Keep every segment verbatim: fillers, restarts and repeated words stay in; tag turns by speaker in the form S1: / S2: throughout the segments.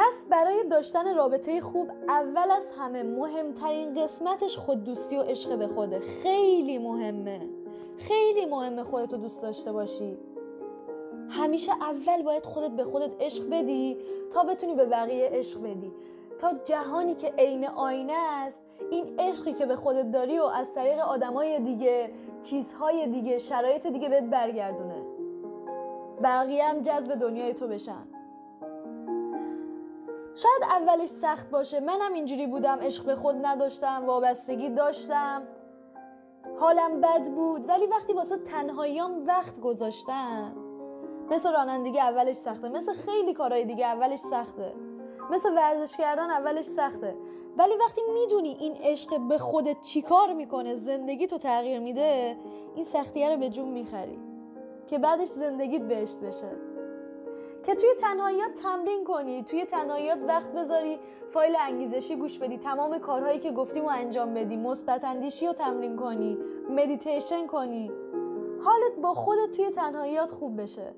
S1: پس برای داشتن رابطه خوب اول از همه مهمترین قسمتش خوددوستی و عشق به خوده. خیلی مهمه، خیلی مهمه خودتو دوست داشته باشی. همیشه اول باید خودت به خودت عشق بدی تا بتونی به بقیه عشق بدی، تا جهانی که عین آینه است این عشقی که به خودت داری و از طریق آدمای دیگه، چیزهای دیگه، شرایط دیگه بهت برگردونه، بقیه هم جذب دنیای تو بشن. شاید اولش سخت باشه، منم اینجوری بودم، عشق به خود نداشتم، وابستگی داشتم، حالم بد بود، ولی وقتی واسه تنهاییام وقت گذاشتم، مثل رانندگی اولش سخته، مثل خیلی کارهای دیگه اولش سخته، مثل ورزش کردن اولش سخته، ولی وقتی میدونی این عشق به خودت چی کار میکنه، زندگی تو تغییر میده، این سختیه رو به جون میخری که بعدش زندگیت بهشت بشه. که توی تنهاییات تمرین کنی، توی تنهاییات وقت بذاری، فایل انگیزشی گوش بدی، تمام کارهایی که گفتیم رو انجام بدی، مثبت اندیشی رو تمرین کنی، مدیتیشن کنی، حالت با خودت توی تنهاییات خوب بشه.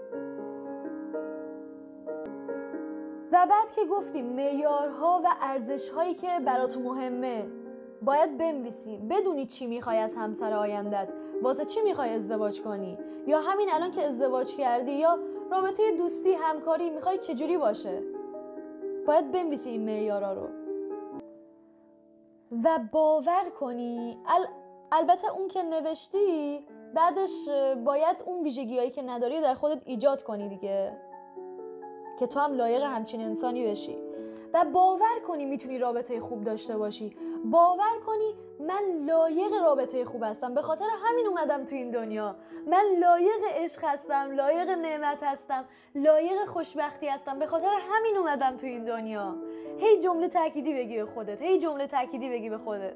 S1: و بعد که گفتیم معیارها و ارزش‌هایی که برات مهمه باید بنویسی، بدونی چی میخوای از همسر آیندت، واسه چی میخوای ازدواج کنی، یا همین الان که ازدواج کردی یا رابطه دوستی، همکاری میخوای چجوری باشه، باید بنویسی این معیارا رو و باور کنی. ال... البته اون که نوشتی بعدش باید اون ویژگی‌هایی که نداری در خودت ایجاد کنی دیگه، که تو هم لایق همچین انسانی بشی و باور کنی میتونی رابطه خوب داشته باشی. باور کنی من لایق رابطه خوب هستم، به خاطر همین اومدم تو این دنیا، من لایق عشق هستم، لایق نعمت هستم، لایق خوشبختی هستم، به خاطر همین اومدم تو این دنیا. هی جمله تأکیدی بگی به خودت، هی جمله تأکیدی بگی به خودت.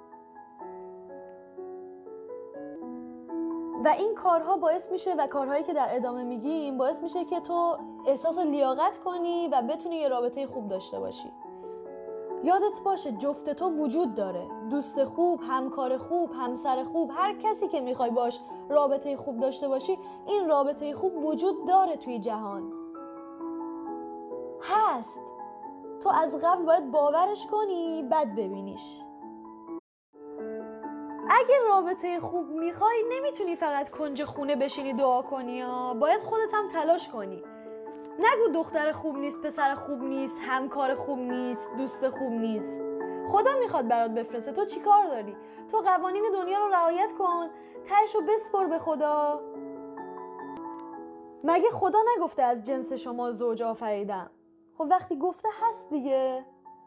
S1: و این کارها باعث میشه و کارهایی که در ادامه میگیم باعث میشه که تو احساس لیاقت کنی و بتونی یه رابطه خوب داشته باشی. یادت باشه جفت تو وجود داره، دوست خوب، همکار خوب، همسر خوب، هر کسی که میخوای باش رابطه خوب داشته باشی، این رابطه خوب وجود داره توی جهان، هست. تو از قبل باید باورش کنی بعد ببینیش. اگه رابطه خوب میخوای نمیتونی فقط کنج خونه بشینی دعا کنی ها. باید خودت هم تلاش کنی. نگو دختر خوب نیست، پسر خوب نیست، همکار خوب نیست، دوست خوب نیست. خدا میخواد برات بفرسته، تو چی کار داری؟ تو قوانین دنیا رو رعایت کن، تهش رو بسپر به خدا. مگه خدا نگفته از جنس شما زوج آفریدم؟ خب وقتی گفته هست دیگه.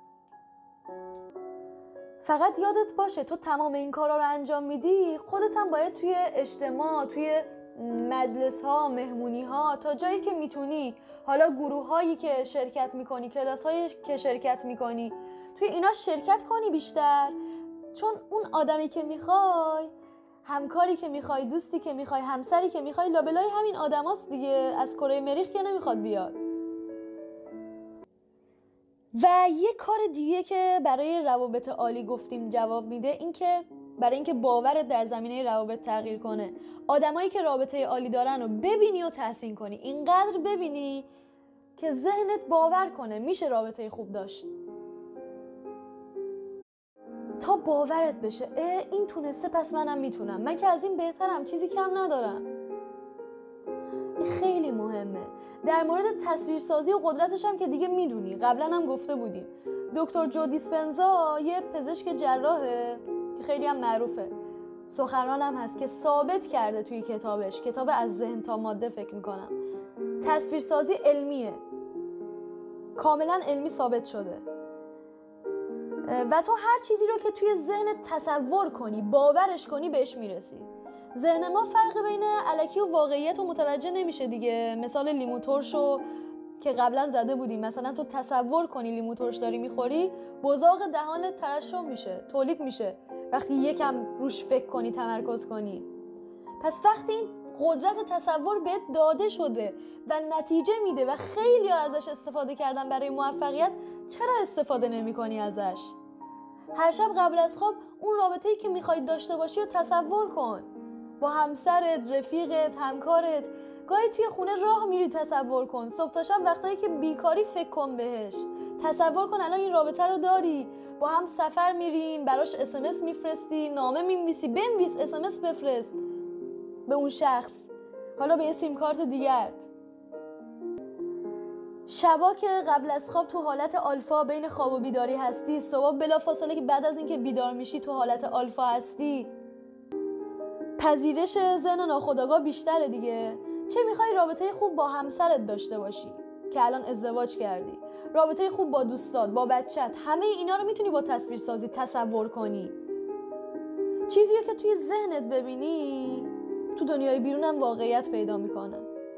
S1: فقط یادت باشه تو تمام این کارا رو انجام میدی، خودت هم باید توی اجتماع، توی مجلس ها، مهمونی ها، تا جایی که میتونی، حالا گروه هایی که شرکت میکنی، کلاس هایی که شرکت میکنی، توی اینا شرکت کنی بیشتر، چون اون آدمی که میخوای، همکاری که میخوای، دوستی که میخوای، همسری که میخوای، لابلای همین آدم هست دیگه، از کره مریخ که نمیخواد بیاد. و یه کار دیگه که برای روابط عالی گفتیم جواب میده، این که برای اینکه باورت در زمینه روابط تغییر کنه، آدمایی که رابطه عالی دارن رو ببینی و تحسین کنی، اینقدر ببینی که ذهنت باور کنه میشه رابطه خوب داشت، تا باورت بشه اه این تونسته پس منم میتونم، من که از این بهترم، چیزی کم ندارم. این خیلی مهمه. در مورد تصویرسازی و قدرتش هم که دیگه میدونی، قبلا هم گفته بودیم. دکتر جو دیسپنزا یه پزشک جراحه که خیلی هم معروفه، سخنران هم هست، که ثابت کرده توی کتابش، کتاب از ذهن تا ماده فکر میکنم، تصویرسازی علمیه، کاملا علمی ثابت شده و تو هر چیزی رو که توی ذهنت تصور کنی، باورش کنی، بهش میرسی. ذهن ما فرق بین الکی و واقعیت رو متوجه نمیشه دیگه. مثال لیمو ترشو که قبلا زده بودیم، مثلا تو تصور کنی لیمو ترش داری میخوری، بزاق دهانت ترشح میشه، تولید میشه وقتی یکم روش فکر کنی، تمرکز کنی. پس وقتی این قدرت تصور بهت داده شده و نتیجه میده و خیلی ها ازش استفاده کردن برای موفقیت، چرا استفاده نمی کنی ازش؟ هر شب قبل از خواب اون رابطه‌ای که میخوای داشته باشی رو تصور کن، با همسرت، رفیقت، همکارت، گاهی توی خونه راه میری، تصور کن صبح تا شب وقتایی که بیکاری فکر کن بهش. تصور کن الان این رابطه رو داری، با هم سفر میرین، براش اس ام اس میفرستی، نامه می‌نویسی، بنویس اس ام اس بفرست به اون شخص، حالا به یه سیم کارت دیگر. شبا که قبل از خواب تو حالت آلفا بین خواب و بیداری هستی، صبح بلافاصله که بعد از اینکه بیدار میشی تو حالت آلفا هستی، پذیرش ذهن ناخودآگاه بیشتره دیگه. چه میخوای رابطه خوب با همسرت داشته باشی که الان ازدواج کردی، رابطه خوب با دوستات، با بچت، همه اینا رو میتونی با تصویرسازی تصور کنی. چیزی که توی ذهنت ببینی تو دنیای بیرون هم واقعیت پیدا میکنه.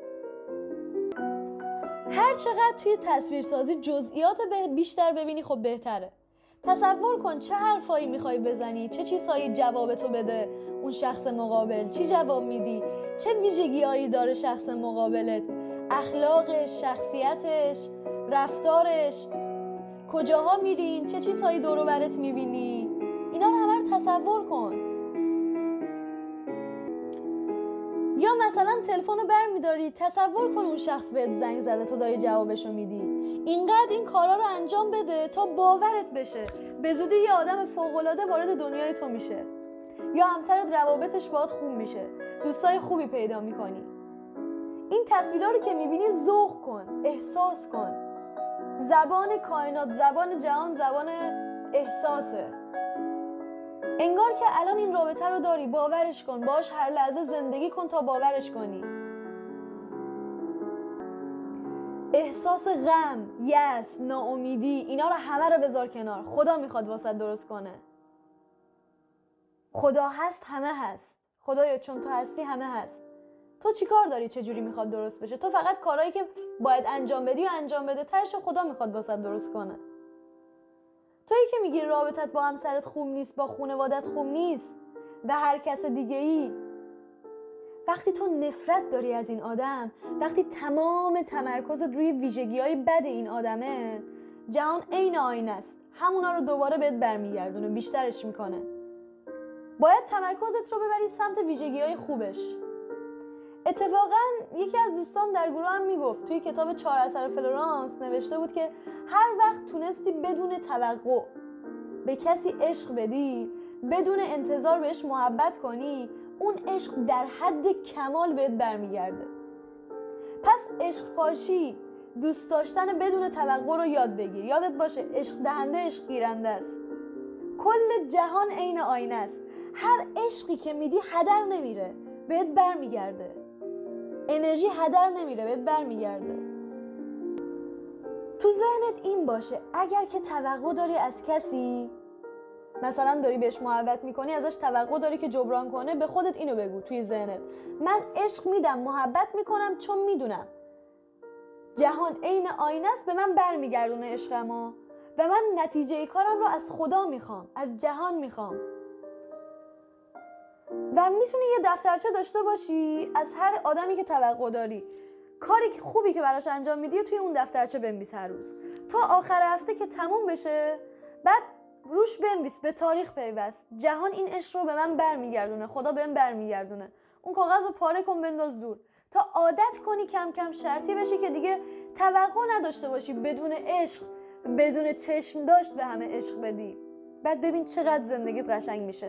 S1: هر چقدر توی تصویرسازی جزئیات بیشتر ببینی خب بهتره. تصور کن چه حرفایی میخوای بزنی، چه چیزهایی جوابتو بده اون شخص مقابل، چی جواب میدی، چه ویژگیهایی داره شخص مقابلت، اخلاقش، شخصیتش، رفتارش، کجاها میرین، چه چیزهایی دور و برت میبینی، اینا رو همه رو تصور کن. یا مثلا تلفن رو برمیداری، تصور کن اون شخص بهت زنگ زده، تو داری جوابشو میدی. اینقدر این کارا رو انجام بده تا باورت بشه به زودی یه آدم فوق‌العاده وارد دنیای تو میشه، یا همسرت روابطش باهات خوب میشه، دوستای خوبی پیدا میکنی. این تصویرها رو که میبینی ذوق کن، احساس کن. زبان کائنات، زبان جهان، زبان احساسه. انگار که الان این رابطه رو داری، باورش کن، باش هر لحظه زندگی کن تا باورش کنی. احساس غم، یأس، ناامیدی، اینا رو همه رو بذار کنار. خدا میخواد واسه درست کنه. خدا هست، همه هست. خدایا چون تو هستی همه هست. تو چی کار داری؟ چه جوری میخواد درست بشه؟ تو فقط کارهایی که باید انجام بدی و انجام بده، تهش خدا میخواد واسه درست کنه. تویی که میگی رابطت با همسرت خوب نیست، با خانوادت خوب نیست و هر کس دیگه ای، وقتی تو نفرت داری از این آدم، وقتی تمام تمرکزت روی ویژگی‌های بد این آدمه، جهان عین آینه است، همونا رو دوباره بهت برمیگردونه، بیشترش میکنه. باید تمرکزت رو ببری سمت ویژگی‌های خوبش. اتفاقا یکی از دوستان در گروه هم میگفت، توی کتاب چهار اثر فلورانس نوشته بود که هر وقت تونستی بدون توقع به کسی عشق بدی، بدون انتظار بهش محبت کنی، اون عشق در حد کمال بهت برمیگرده. پس عشق پاشی، دوست داشتن بدون توقع رو یاد بگیر. یادت باشه عشق دهنده عشق گیرنده است. کل جهان عین آینه است. هر عشقی که میدی هدر نمیره، بهت برمیگرده. انرژی هدر نمیره، بهت برمیگرده. تو ذهنت این باشه اگر که توقع داری از کسی، مثلا داری بهش محبت میکنی، ازش توقع داری که جبران کنه، به خودت اینو بگو توی ذهنت: من عشق میدم، محبت میکنم، چون میدونم جهان عین آینه است، به من برمیگردونه عشقمو و من نتیجه کارم رو از خدا میخوام، از جهان میخوام. و میتونی یه دفترچه داشته باشی از هر آدمی که توقع داری، کاری که خوبی که براش انجام میدی توی اون دفترچه بنویس هر روز تا آخر هفته که تموم بشه. بعد روش بنویس به تاریخ پیوست: جهان این عشق رو به من برمیگردونه، خدا بهم برمیگردونه. اون کاغذ رو پاره کن، بنداز دور، تا عادت کنی کم کم شرطی بشی که دیگه توقع نداشته باشی بدون عشق، بدون چشم داشت به همه عشق بدی. بعد ببین چقدر زندگیت قشنگ میشه.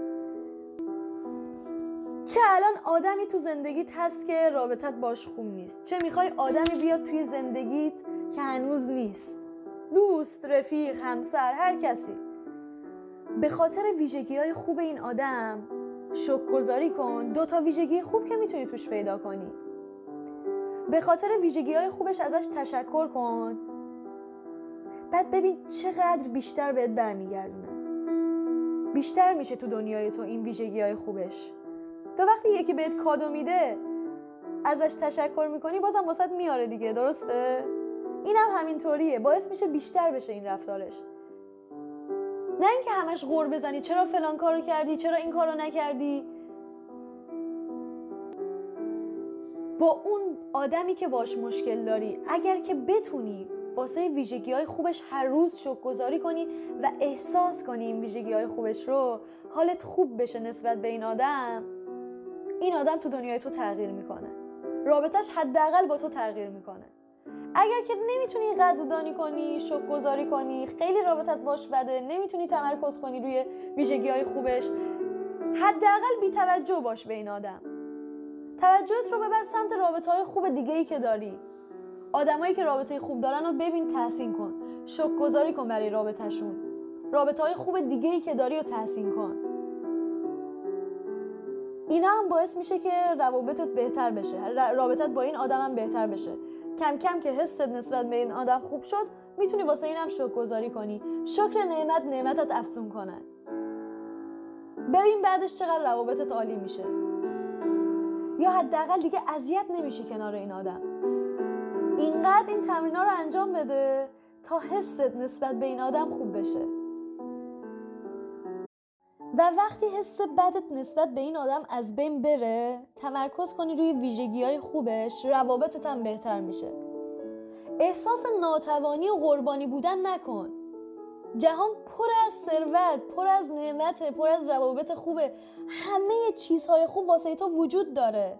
S1: چه الان آدمی تو زندگیت هست که رابطت باش خوب نیست، چه میخوای آدمی بیاد توی زندگیت که هنوز نیست، دوست، رفیق، همسر، هر کسی. به خاطر ویژگی‌های خوب این آدم شکرگزاری کن. دو تا ویژگی خوب که میتونی توش پیدا کنی. به خاطر ویژگی‌های خوبش ازش تشکر کن. بعد ببین چقدر بیشتر بهت برمیگردونه. بیشتر میشه تو دنیای تو این ویژگی‌های خوبش. تو وقتی یکی بهت کادو میده ازش تشکر میکنی، بازم واسط میاره دیگه، درسته؟ اینم هم همینطوریه، باعث میشه بیشتر بشه این رفتارش. نه اینکه همش غر بزنی چرا فلان کارو کردی، چرا این کارو نکردی. با اون آدمی که باش مشکل داری، اگر که بتونی واسه ویژگی‌های خوبش هر روز شکرگزاری کنی و احساس کنی این ویژگی‌های خوبش رو، حالت خوب بشه نسبت به این آدم، این آدم تو دنیای تو تغییر میکنه. رابطش حداقل با تو تغییر میکنه. اگر که نمیتونی قدردانی کنی، شکرگزاری کنی، خیلی رابطت باش بده، نمیتونی تمرکز کنی روی ویژگی‌های خوبش، حداقل بی‌توجه باش به این آدم. توجهت رو ببر سمت رابطه‌های خوب دیگه‌ای که داری. آدمایی که رابطه خوب دارن رو ببین، تحسین کن، شکرگزاری کن برای رابطه‌شون. رابطه‌های خوب دیگه‌ای که داری رو تحسین کن. اینا هم باعث میشه که روابطت بهتر بشه، رابطت با این آدم هم بهتر بشه. کم کم که حست نسبت به این آدم خوب شد، میتونی واسه اینم شکرگزاری کنی. شکر نعمت نعمتت افزون کنه. ببین بعدش چقدر روابطت عالی میشه. یا حداقل دیگه اذیت نمیشی کنار این آدم. اینقدر این تمرینا رو انجام بده تا حست نسبت به این آدم خوب بشه. و وقتی حس بدت نسبت به این آدم از بین بره، تمرکز کنی روی ویژگی‌های خوبش، روابطت هم بهتر میشه. احساس ناتوانی و قربانی بودن نکن. جهان پر از ثروت، پر از نعمت، پر از روابط خوبه. همه چیزهای خوب واسه تو وجود داره.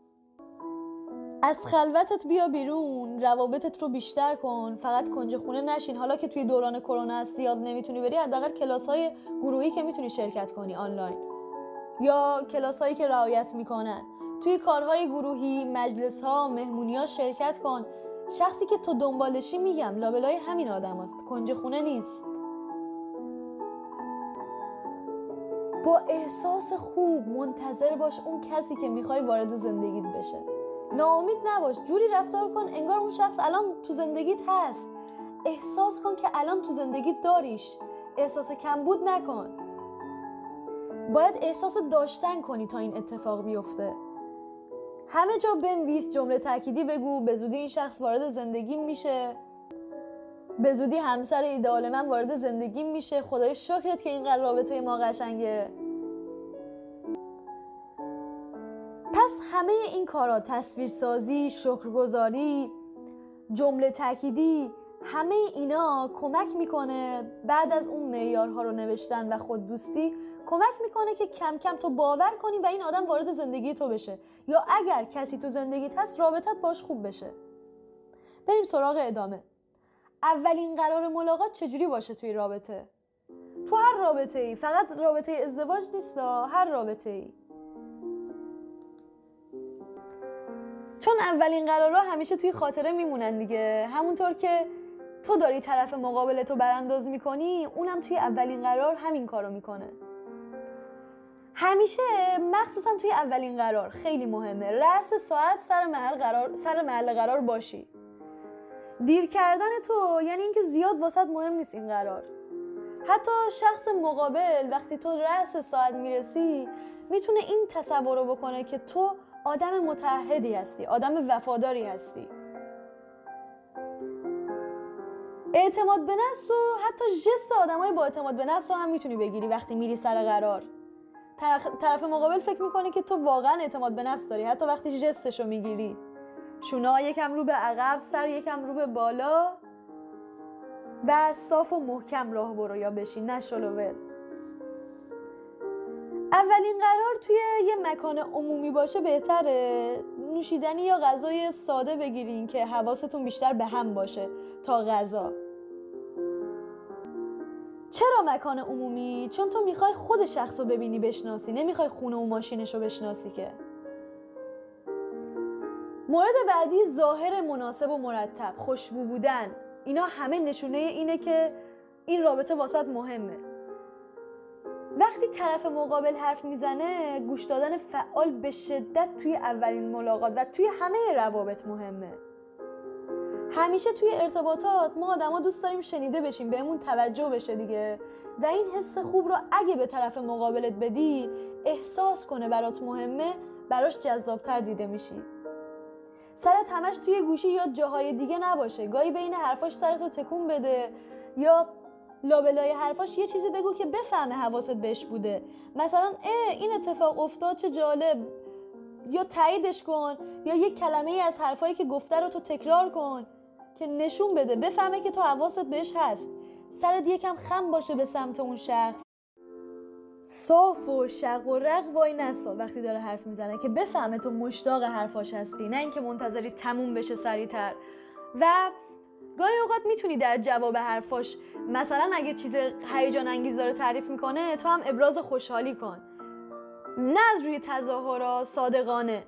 S1: از خلوتت بیا بیرون، روابطت رو بیشتر کن، فقط کنج خونه نشین. حالا که توی دوران کرونا هستی، یاد نمیتونی بری، حداقل کلاس‌های گروهی که میتونی شرکت کنی آنلاین، یا کلاس‌هایی که رعایت میکنن، توی کارهای گروهی، مجلس‌ها، مهمونی‌ها شرکت کن. شخصی که تو دنبالشی، میگم لابلای همین آدم هست، کنج خونه نیست. با احساس خوب منتظر باش اون کسی که میخوای وارد زندگیت بشه. ناامید نباش، جوری رفتار کن انگار اون شخص الان تو زندگیت هست. احساس کن که الان تو زندگیت داریش. احساس کمبود نکن. باید احساس داشتن کنی تا این اتفاق بیفته. همه جا بنویس، جمله تأکیدی بگو، به زودی این شخص وارد زندگیم میشه، به زودی همسر ایدئال من وارد زندگیم میشه، خدای شکرت که اینقدر رابطه ما قشنگه. پس همه این کارا، تصویرسازی، شکرگزاری، جمله تأکیدی، همه اینا کمک میکنه بعد از اون معیارها رو نوشتن و خود دوستی، کمک میکنه که کم کم تو باور کنی و این آدم وارد زندگی تو بشه، یا اگر کسی تو زندگیت هست رابطت باش خوب بشه. بریم سراغ ادامه. اولین قرار ملاقات چجوری باشه توی رابطه؟ تو هر رابطه ای، فقط رابطه ازدواج نیست، هر رابطه ای. چون اولین قرارها همیشه توی خاطره میمونن دیگه. همونطور که تو داری طرف مقابلتو برانداز میکنی، اونم توی اولین قرار همین کارو میکنه. همیشه مخصوصا توی اولین قرار خیلی مهمه رأس ساعت سر محل قرار سر محل قرار باشی. دیر کردن تو یعنی اینکه زیاد واسط مهم نیست این قرار. حتی شخص مقابل وقتی تو رأس ساعت میرسی میتونه این تصور رو بکنه که تو آدم متعهدی هستی، آدم وفاداری هستی. اعتماد به نفس و حتی ژست آدمای با اعتماد به نفس هم میتونی بگیری وقتی میری سر قرار. طرف, طرف مقابل فکر میکنه که تو واقعا اعتماد به نفس داری حتی وقتی ژستشو میگیری. شونه یکم رو به عقب، سر یکم رو به بالا و صاف و محکم راه برو یا بشین، نه شلوول. اولین قرار توی یه مکان عمومی باشه بهتره. نوشیدنی یا غذای ساده بگیرین که حواستون بیشتر به هم باشه تا غذا. چرا مکان عمومی؟ چون تو میخوای خود شخص رو ببینی، بشناسی، نمیخوای خونه و ماشینش رو بشناسی که. مورد بعدی ظاهر مناسب و مرتب، خوشبو بودن. اینا همه نشونه اینه که این رابطه واسط مهمه. وقتی طرف مقابل حرف میزنه، گوش دادن فعال به شدت توی اولین ملاقات و توی همه روابط مهمه. همیشه توی ارتباطات ما آدما دوست داریم شنیده بشیم، بهمون توجه بشه دیگه. و این حس خوب رو اگه به طرف مقابلت بدی، احساس کنه برات مهمه، براش جذابتر دیده میشی. سرت همش توی گوشی یا جاهای دیگه نباشه. گاهی بین حرفاش سرتو تکون بده یا لابلای حرفاش یه چیزی بگو که بفهمه حواست بهش بوده. مثلا اه این اتفاق افتاد چه جالب، یا تاییدش کن، یا یک کلمه ای از حرفایی که گفته رو تو تکرار کن که نشون بده، بفهمه که تو حواست بهش هست. سرت یکم خم باشه به سمت اون شخص. صاف و شق و رق وای نسا وقتی داره حرف میزنه که بفهمه تو مشتاق حرفاش هستی، نه اینکه منتظری تموم بشه سریعتر. و گاهی اوقات میتونی در جواب حرفاش مثلا اگه چیز هیجان انگیز داره تعریف میکنه تو هم ابراز خوشحالی کن، نه از روی تظاهرات، صادقانه.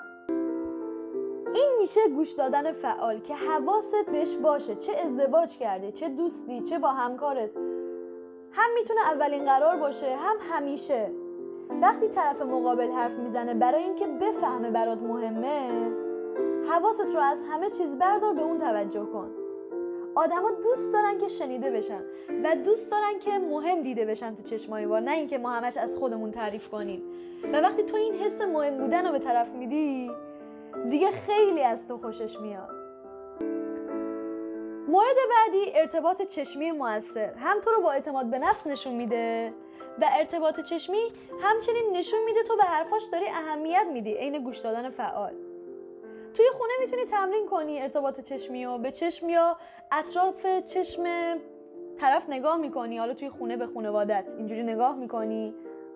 S1: این میشه گوش دادن فعال که حواست بهش باشه، چه ازدواج کرده، چه دوستی، چه با همکارت. هم میتونه اولین قرار باشه، هم همیشه. وقتی طرف مقابل حرف میزنه برای اینکه بفهمه برات مهمه، حواست رو از همه چیز بردار، به اون توجه کن. آدما دوست دارن که شنیده بشن و دوست دارن که مهم دیده بشن تو چشمای ما، نه اینکه ما همش از خودمون تعریف کنیم. و وقتی تو این حس مهم بودن رو به طرف میدی، دیگه خیلی از تو خوشش میاد. مورد بعدی ارتباط چشمی مؤثر. هم تو رو با اعتماد به نفس نشون میده و ارتباط چشمی همچنین نشون میده تو به حرفاش داری اهمیت میدی، عین گوش دادن فعال. توی خونه میتونی تمرین کنی ارتباط چشمی رو، به چشم یا اطراف چشم طرف نگاه میکنی. حالا توی خونه به خانوادت اینجوری نگاه میکنی،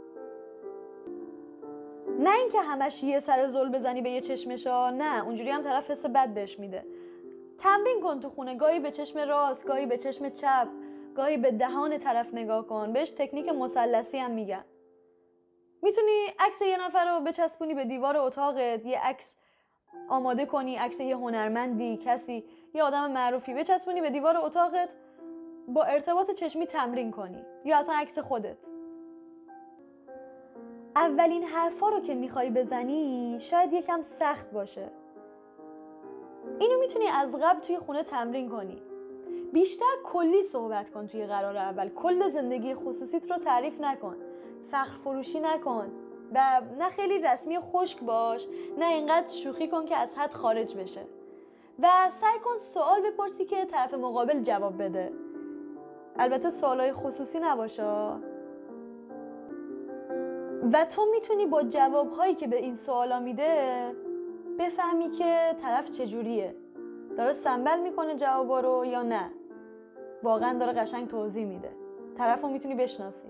S1: نه اینکه همش یه سر زل بزنی به یه چشمشا، نه اونجوری هم طرف حس بد بهش میده. تمرین کن تو خونه، گاهی به چشم راست، گاهی به چشم چپ، گاهی به دهان طرف نگاه کن. بهش تکنیک مثلثی هم میگن. میتونی عکس یه نفر رو بچسبونی به دیوار اتاقت، یه عکس آماده کنی، عکس یه هنرمندی، کسی، یه آدم معروفی بچسبونی به دیوار اتاقت، با ارتباط چشمی تمرین کنی، یا اصلا عکس خودت. اولین حرفا رو که میخوای بزنی شاید یکم سخت باشه. اینو میتونی از قبل توی خونه تمرین کنی. بیشتر کلی صحبت کن توی قرار اول. کل زندگی خصوصیت رو تعریف نکن. فخر فروشی نکن. و نه خیلی رسمی و خشک باش، نه اینقدر شوخی کن که از حد خارج بشه. و سعی کن سوال بپرسی که طرف مقابل جواب بده. البته سوالای خصوصی نباشه. و تو میتونی با جوابهایی که به این سوالا میده بفهمی که طرف چجوریه، داره سنبل میکنه جوابا رو یا نه واقعا داره قشنگ توضیح میده. طرف رو میتونی بشناسی.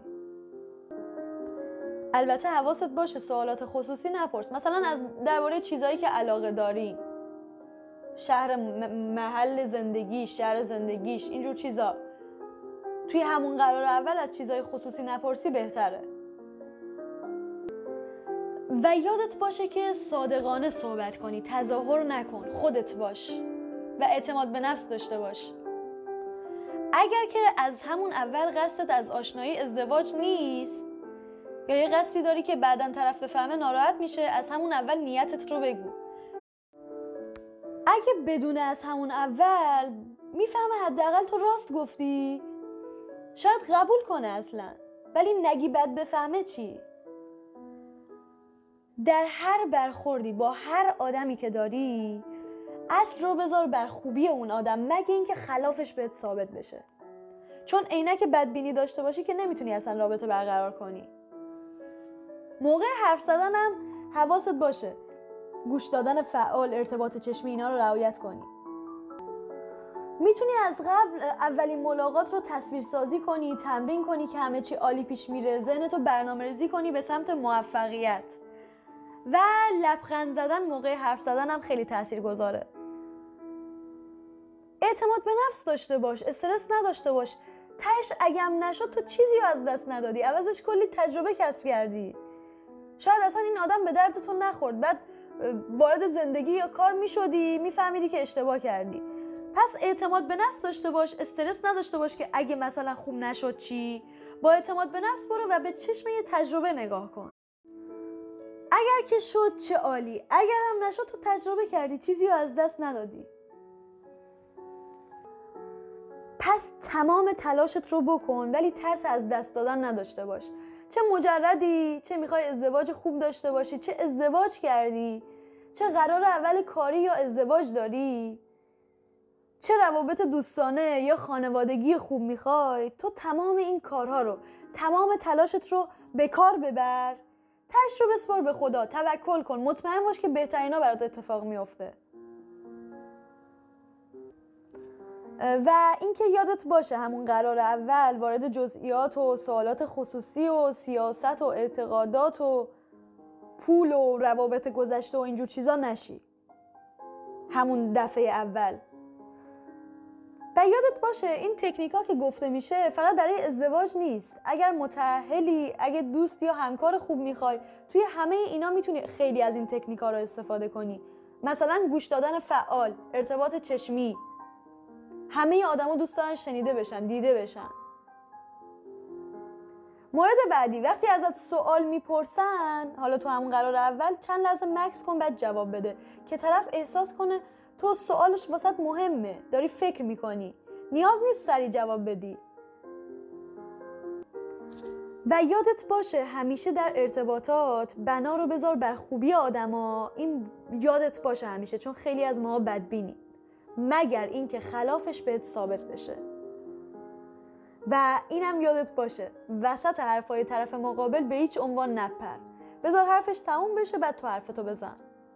S1: البته حواست باشه سوالات خصوصی نپرس، مثلا از درباره چیزایی که علاقه داری، شهر، محل زندگی، شهر زندگیش، اینجور چیزا. توی همون قرار اول از چیزای خصوصی نپرسی بهتره. و یادت باشه که صادقانه صحبت کنی، تظاهر نکن، خودت باش و اعتماد به نفس داشته باش. اگر که از همون اول قصدت از آشنایی ازدواج نیست یا یه قصدی داری که بعداً طرف بفهمه ناراحت میشه، از همون اول نیتت رو بگو. اگه بدونه از همون اول میفهمه حداقل تو راست گفتی، شاید قبول کنه اصلا، ولی نگی بعد بفهمه چی؟ در هر برخوردی با هر آدمی که داری اصل رو بذار بر خوبی اون آدم، مگه اینکه خلافش بهت ثابت بشه. چون عینک بدبینی داشته باشی که نمیتونی اصلا رابطه برقرار کنی. موقع حرف زدنم حواست باشه گوش دادن فعال، ارتباط چشمی، اینا رو رعایت کنی. میتونی از قبل اولین ملاقات رو تصویر سازی کنی، تمرین کنی که همه چی عالی پیش میره، ذهنتو برنامه‌ریزی کنی به سمت موفقیت. و لبخند زدن موقع حرف زدن هم خیلی تاثیرگذاره. اعتماد به نفس داشته باش، استرس نداشته باش. تهش اگم نشد تو چیزی رو از دست ندادی، عوضش کلی تجربه کسب کردی. شاید اصلا این آدم به دردتون نخورد، بعد وارد زندگی یا کار میشدی میفهمیدی که اشتباه کردی. پس اعتماد به نفس داشته باش، استرس نداشته باش که اگه مثلا خوب نشد چی. با اعتماد به نفس برو و به چشم یه تجربه نگاه کن. اگر که شد چه عالی، اگر هم نشد تو تجربه کردی، چیزی رو از دست ندادی. پس تمام تلاشت رو بکن، ولی ترس از دست دادن نداشته باش. چه مجردی، چه میخوای ازدواج خوب داشته باشی، چه ازدواج کردی، چه قرار اول کاری یا ازدواج داری، چه روابط دوستانه یا خانوادگی خوب میخوای، تو تمام این کارها رو، تمام تلاشت رو به کار ببر. تش رو بسپار به خدا، توکل کن، مطمئن باش که بهترینا برات اتفاق میفته. و اینکه یادت باشه همون قرار اول وارد جزئیات و سوالات خصوصی و سیاست و اعتقادات و پول و روابط گذشته و اینجور چیزا نشی همون دفعه اول. و یادت باشه این تکنیکا که گفته میشه فقط برای ازدواج نیست. اگر متأهلی، اگه دوست یا همکار خوب میخوای، توی همه اینا میتونی خیلی از این تکنیکا رو استفاده کنی. مثلا گوش دادن فعال، ارتباط چشمی. همه آدما دوست دارن شنیده بشن، دیده بشن. مورد بعدی، وقتی ازت سوال میپرسن، حالا تو همون قرار اول چند لحظه مکث کن بعد جواب بده که طرف احساس کنه تو سوالش واسط مهمه، داری فکر میکنی، نیاز نیست سریع جواب بدی. و یادت باشه همیشه در ارتباطات بنا رو بذار بر خوبی آدما. این یادت باشه همیشه، چون خیلی از ما بدبینی مگر اینکه خلافش بهت ثابت بشه. و اینم یادت باشه وسط حرفای طرف مقابل به هیچ عنوان نپر، بذار حرفش تموم بشه بعد تو حرفتو بزن.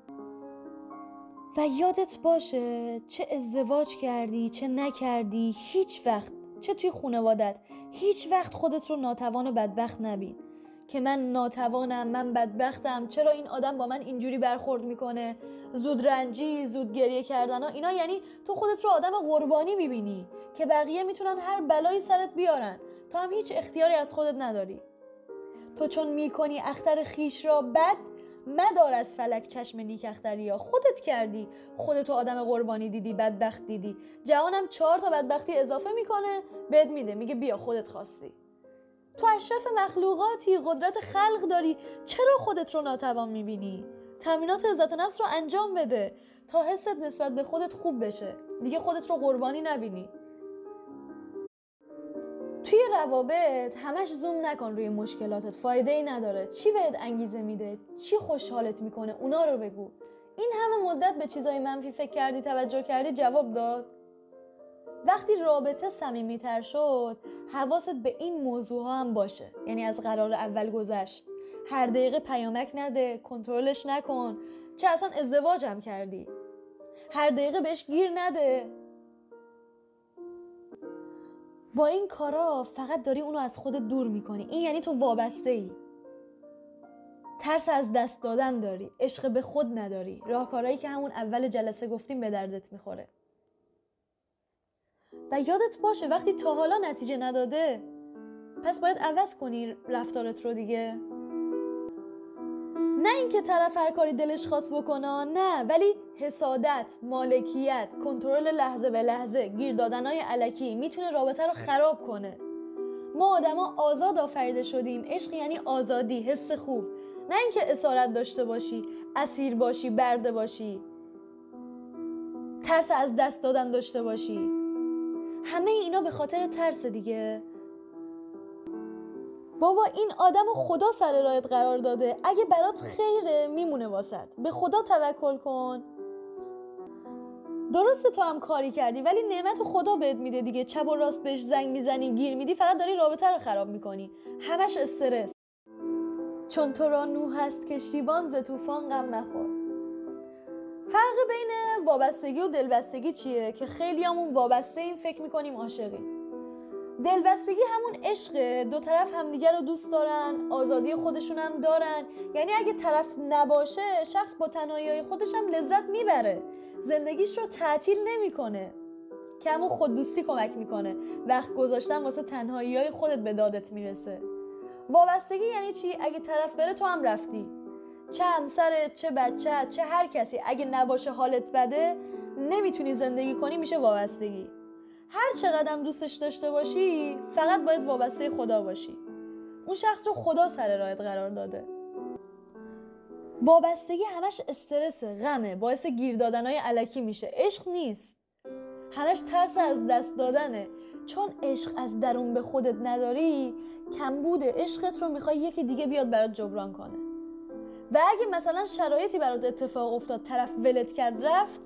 S1: و یادت باشه چه ازدواج کردی چه نکردی، هیچ وقت، چه توی خانوادت، هیچ وقت خودت رو ناتوان و بدبخت نبین که من ناتوانم، من بدبختم، چرا این آدم با من اینجوری برخورد میکنه. زود رنجی، زود گریه کردن ها، اینا یعنی تو خودت رو آدم قربانی میبینی که بقیه میتونن هر بلایی سرت بیارن، تو هم هیچ اختیاری از خودت نداری. تو چون میکنی اختر خیش را بد، مدار از فلک چشم نیک اختری ها. خودت کردی، خودتو آدم قربانی دیدی، بدبخت دیدی، جهانم چهار تا بدبختی اضافه میکنه بهت میده، میگه بیا خودت خواستی. تو اشرف مخلوقاتی، قدرت خلق داری، چرا خودت رو ناتوان میبینی؟ تمرینات عزت نفس رو انجام بده تا حست نسبت به خودت خوب بشه، دیگه خودت رو قربانی نبینی. توی روابط همش زوم نکن روی مشکلاتت، فایده ای نداره. چی بهت انگیزه میده، چی خوشحالت میکنه، اونا رو بگو. این همه مدت به چیزای منفی فکر کردی، توجه کردی، جواب داد؟ وقتی رابطه صمیمیتر شد حواست به این موضوع ها هم باشه، یعنی از قرار اول گذشت. هر دقیقه پیامک نده، کنترلش نکن، چه اصلا ازدواج هم کردی هر دقیقه بهش گیر نده. با این کارا فقط داری اونو از خودت دور میکنی. این یعنی تو وابسته ای، ترس از دست دادن داری، عشق به خود نداری، راهکارهایی که همون اول جلسه گفتیم به دردت میخوره. و یادت باشه وقتی تا حالا نتیجه نداده پس باید عوض کنی رفتارت رو دیگه. نه اینکه طرف هر کاری دلش خواست بکنه، نه، ولی حسادت، مالکیت، کنترل لحظه به لحظه، گیر دادنای الکی میتونه رابطه رو خراب کنه. ما آدما آزاد آفریده شدیم. عشق یعنی آزادی، حس خوب، نه اینکه اسارت داشته باشی، اسیر باشی، برده باشی، ترس از دست دادن داشته باشی. همه اینا به خاطر ترس دیگه. بابا این آدم خدا سر راهت قرار داده، اگه برات خیره میمونه واسط، به خدا توکل کن. درسته تو هم کاری کردی ولی نعمت خدا بهت میده دیگه. چپ و راست بهش زنگ میزنی، گیر میدی، فقط داری رابطه رو خراب میکنی، همش استرس. چون تو را نوح هست کشتیبان، ز طوفان غم مخور. فرق بین وابستگی و دلبستگی چیه؟ که خیلیامون وابسته این فکر میکنیم عاشقیم. دلبستگی همون عشقه، دو طرف همدیگه رو دوست دارن، آزادی خودشون هم دارن. یعنی اگه طرف نباشه شخص با تنهایی‌های خودش هم لذت میبره، زندگیش رو تعطیل نمیکنه، که همون خوددوستی کمک میکنه، وقت گذاشتن واسه تنهایی‌های خودت به دادت میرسه. وابستگی یعنی چی؟ اگه طرف بره تو هم رفتی، چه همسرت، چه بچه‌ت، چه هر کسی، اگه نباشه حالت بده، نمیتونی زندگی کنی، میشه وابستگی. هر چقدر دوستش داشته باشی فقط باید وابسته خدا باشی، اون شخص رو خدا سر راهت قرار داده. وابستگی همش استرسه، غمه، باعث گیر دادنهای الکی میشه. عشق نیست، همش ترس از دست دادنه. چون عشق از درون به خودت نداری، کمبود عشقت رو میخوای یکی دیگه بیاد برات جبران کنه. و اگه مثلا شرایطی برات اتفاق افتاد، طرف ولت کرد رفت،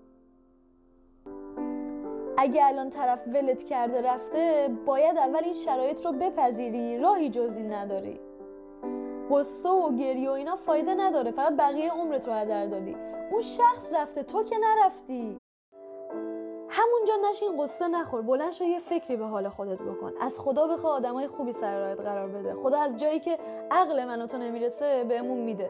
S1: اگه الان طرف ولت کرده رفته، باید اول این شرایط رو بپذیری، راهی جزی نداری. غصه و گریه و اینا فایده نداره، فقط بقیه عمرت رو هدر دادی. اون شخص رفته، تو که نرفتی. همونجا نشین قصه نخور، بلند شو یه فکری به حال خودت بکن، از خدا بخوا آدمای خوبی سر راهت قرار بده. خدا از جایی که عقل من و تو نمیرسه بهمون میده.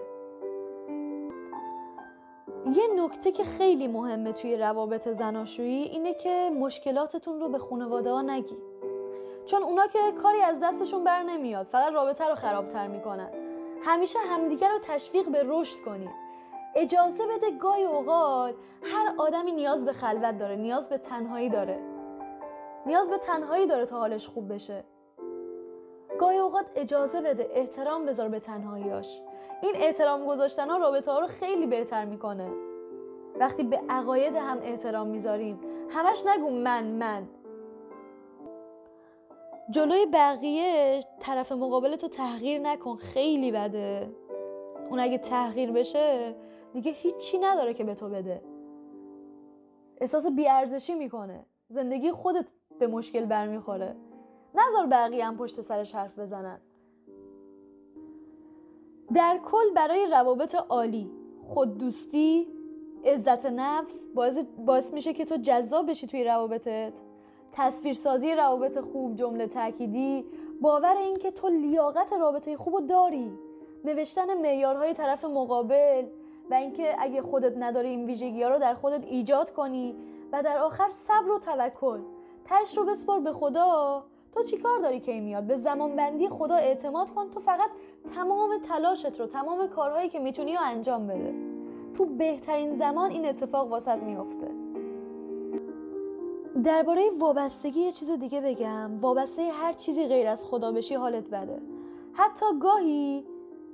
S1: یه نکته که خیلی مهمه توی روابط زناشویی اینه که مشکلاتتون رو به خانواده ها نگی، چون اونا که کاری از دستشون بر نمیاد، فقط رابطه رو خرابتر میکنن. همیشه همدیگه رو تشویق به رشد کنی. اجازه بده گاهی اوقات هر آدمی نیاز به خلوت داره، نیاز به تنهایی داره، نیاز به تنهایی داره تا حالش خوب بشه. گاهی اوقات اجازه بده، احترام بذار به تنهاییاش. این احترام گذاشتن ها رابطه ها رو خیلی بهتر میکنه. وقتی به عقاید هم احترام میذاریم، همش نگو من من جلوی بقیه طرف مقابلتو تحقیر نکن، خیلی بده. اون اگه تحقیر بشه دیگه هیچی نداره که به تو بده، احساس بی‌ارزشی میکنه، زندگی خودت به مشکل برمیخوره. نذار بقیه هم پشت سرش حرف بزنن. در کل برای روابط عالی، خود دوستی، عزت نفس باعث, باعث میشه که تو جذاب بشی توی روابطت. تصویرسازی روابط خوب، جمله تأکیدی، باور این که تو لیاقت رابطه خوبو داری، نوشتن معیارهای طرف مقابل و اینکه اگه خودت نداری این ویژگی‌ها رو در خودت ایجاد کنی و در آخر صبر و توکل. تش رو بسپار به خدا. تو چی کار داری که میاد؟ به زمان بندی خدا اعتماد کن. تو فقط تمام تلاشت رو، تمام کارهایی که میتونی رو انجام بده. تو بهترین زمان این اتفاق واسط میفته. درباره وابستگی یه چیز دیگه بگم. وابسته هر چیزی غیر از خدا بشی حالت بده. حتی گاهی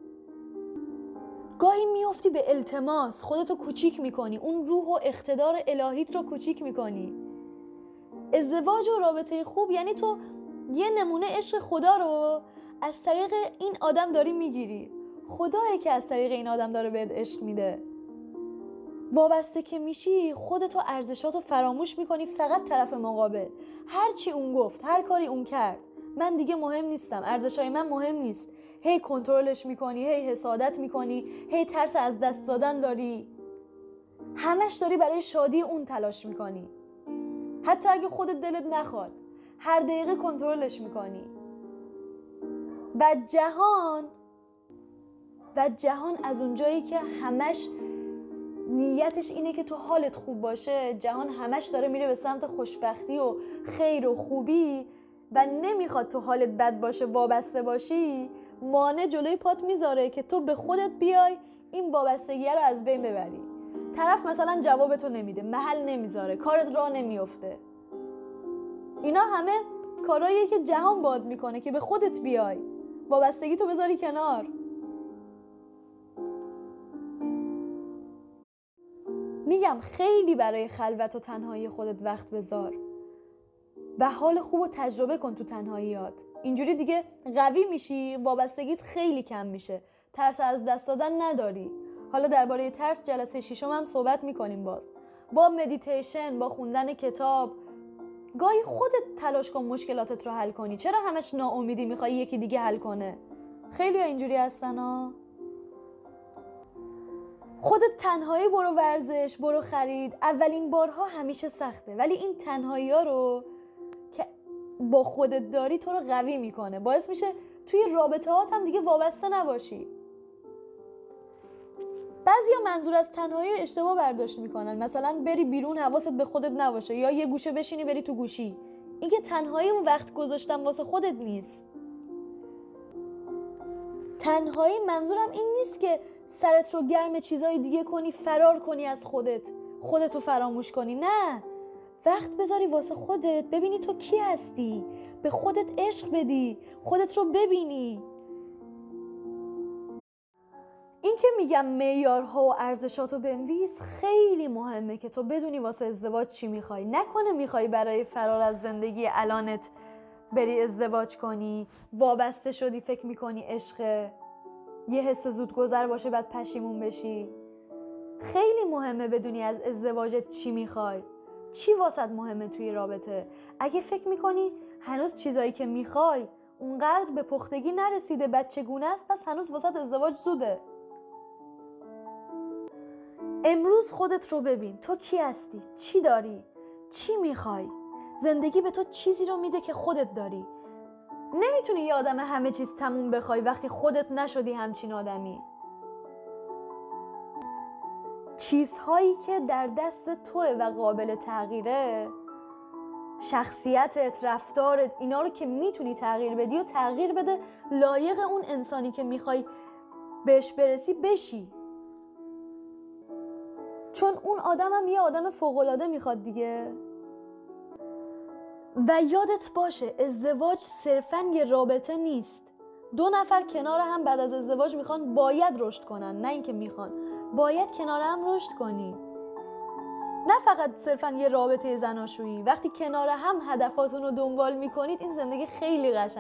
S1: گاهی میافتی به التماس، خودتو کوچیک میکنی، اون روح و اقتدار الهیت رو کوچیک میکنی. ازدواج و رابطه خوب یعنی تو یه نمونه عشق خدا رو از طریق این آدم داری میگیری. خدایه که از طریق این آدم داره بهت عشق میده. وابسته که میشی خودتو ارزشاتو فراموش میکنی، فقط طرف مقابل هر چی اون گفت، هر کاری اون کرد، من دیگه مهم نیستم، ارزشای من مهم نیست. هی کنترلش میکنی، هی حسادت میکنی، هی ترس از دست دادن داری، همش داری برای شادی اون تلاش میکنی، حتی اگه خودت دلت نخواد هر دقیقه کنترلش میکنی. و جهان و جهان از اونجایی که همش نیتش اینه که تو حالت خوب باشه، جهان همش داره میره به سمت خوشبختی و خیر و خوبی و نمیخواد تو حالت بد باشه، وابسته باشی، مانع جلوی پات میذاره که تو به خودت بیای این وابستگی رو از بین ببری. طرف مثلا جوابتو نمیده، محل نمیذاره، کارت راه نمیفته. اینا همه کارهاییه که جهان باد میکنه که به خودت بیای، وابستگی تو بذاری کنار. میگم خیلی برای خلوت و تنهایی خودت وقت بذار و حال خوب رو تجربه کن تو تنهاییات. اینجوری دیگه قوی میشی، وابستگیت خیلی کم میشه، ترس از دست دادن نداری. حالا درباره ترس جلسه ششم هم صحبت میکنیم باز، با مدیتیشن، با خوندن کتاب. گاهی خودت تلاش کن مشکلاتت رو حل کنی. چرا همش ناامیدی میخوای یکی دیگه حل کنه؟ خیلی ها اینجوری هستن ها. خودت تنهایی برو ورزش، برو خرید. اولین بارها همیشه سخته، ولی این تنهایی ها رو که با خودت داری تو رو قوی میکنه، باعث میشه توی رابطه هات هم دیگه وابسته نباشی. بعضیا منظور از تنهایی اشتباه برداشت میکنن، مثلا بری بیرون حواست به خودت نباشه یا یه گوشه بشینی بری تو گوشی. این که تنهایی و وقت گذاشتن واسه خودت نیست. تنهایی منظورم این نیست که سرت رو گرم چیزای دیگه کنی، فرار کنی از خودت، خودتو فراموش کنی. نه، وقت بذاری واسه خودت، ببینی تو کی هستی، به خودت عشق بدی، خودت رو ببینی. این که میگم معیارها و ارزشاتو بنویس خیلی مهمه که تو بدونی واسه ازدواج چی میخوای. نکنه میخوای برای فرار از زندگی الانت بری ازدواج کنی، وابسته شدی، فکر میکنی عشقه، یه حس زودگذر باشه بعد پشیمون بشی. خیلی مهمه بدونی از ازدواجت چی میخوای، چی واسط مهمه توی رابطه. اگه فکر میکنی هنوز چیزایی که میخوای اونقدر به پختگی نرسیده، بچگونه است، پس هنوز واسط ازدواج زوده. امروز خودت رو ببین، تو کی هستی، چی داری، چی میخوای؟ زندگی به تو چیزی رو میده که خودت داری. نمیتونی یه آدم همه چیز تموم بخوای وقتی خودت نشدی همچین آدمی. چیزهایی که در دست توه و قابل تغییره، شخصیتت، رفتارت، اینا رو که میتونی تغییر بدی و تغییر بده، لایق اون انسانی که میخوای بهش برسی بشی. چون اون آدم هم یه آدم فوق‌العاده میخواد دیگه. و یادت باشه ازدواج صرفاً یه رابطه نیست. دو نفر کنار هم بعد از ازدواج میخوان باید رشد کنن، نه اینکه میخوان، باید کنار هم رشد کنی. نه فقط صرفاً یه رابطه زناشویی. وقتی کنار هم هدفاتون رو دنبال میکنید این زندگی خیلی قشنگه.